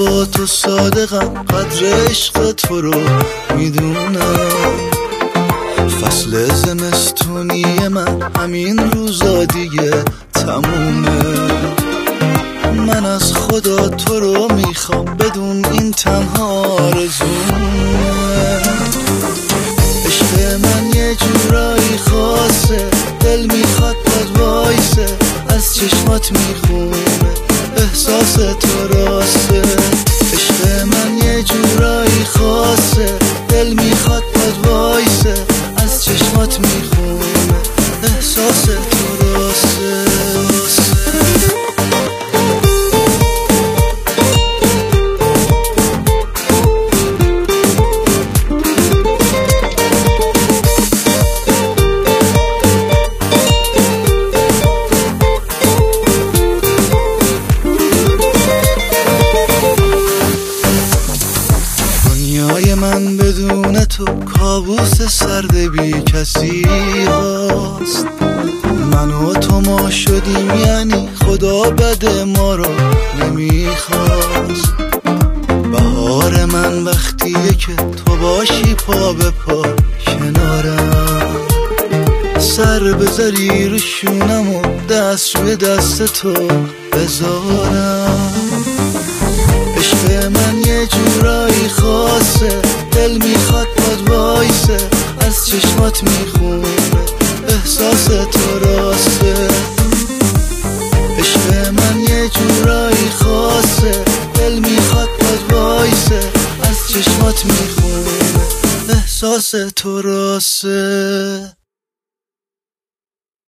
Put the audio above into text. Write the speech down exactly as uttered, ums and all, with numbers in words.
با تو صادقم، قدر عشق تو رو میدونم. فصل زمستونی من همین روزا دیگه تمومه. من از خدا تو رو میخوام، بدون این تنها آرزومه. عشق من یه جورایی خاصه، دل میخواد باد وایسه، از چشمات میخونه احساس تو راسته. عشق من یه جورایی خاصه، دل میخواد باد وایسه، از چشمات میخونه احساس تو راسته. دنیای من بدون تو کابوس سرد بی کسی هاست. من و تو ما شدیم یعنی خدا بد ما رو نمیخواست. بهار من وقتیه که تو باشی پا به پا کنارم، سر بذاری رو شونم و دست روی دست تو بذارم. عشق من یه جورایی خاصه، دل میخواد باد وایسه، از چشمات میخونه احساس تو راسته. عشق من یه جورایی خاصه، دل میخواد باد وایسه، از چشمات میخونه احساس تو راسته.